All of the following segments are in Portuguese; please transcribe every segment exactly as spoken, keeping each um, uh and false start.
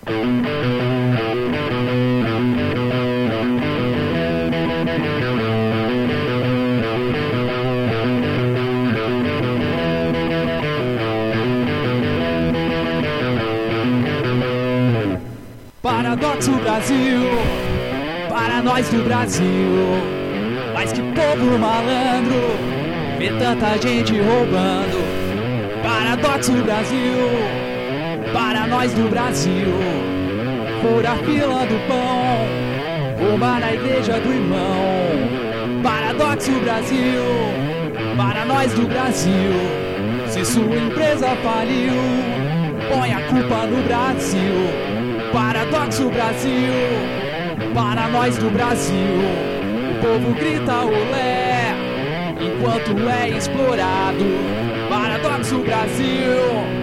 Paradoxo Brasil, para nós do Brasil. Mas que povo malandro, vê tanta gente roubando. Paradoxo Brasil, para nós do Brasil. Fura a fila do pão, roubar na igreja do irmão. Paradoxo Brasil, para nós do Brasil. Se sua empresa faliu, põe a culpa no Brasil. Paradoxo Brasil, para nós do Brasil. O povo grita olé, enquanto é explorado. Paradoxo Brasil.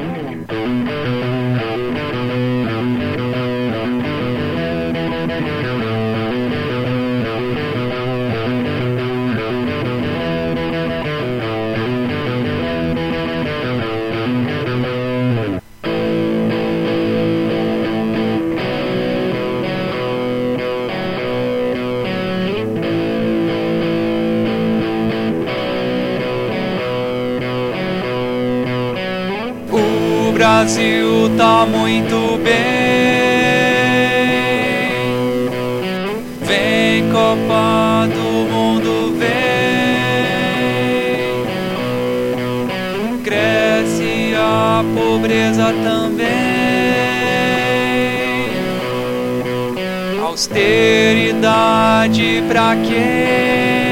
O Brasil tá muito bem. Vem Copa do Mundo, vem. Cresce a pobreza também. Austeridade pra quem?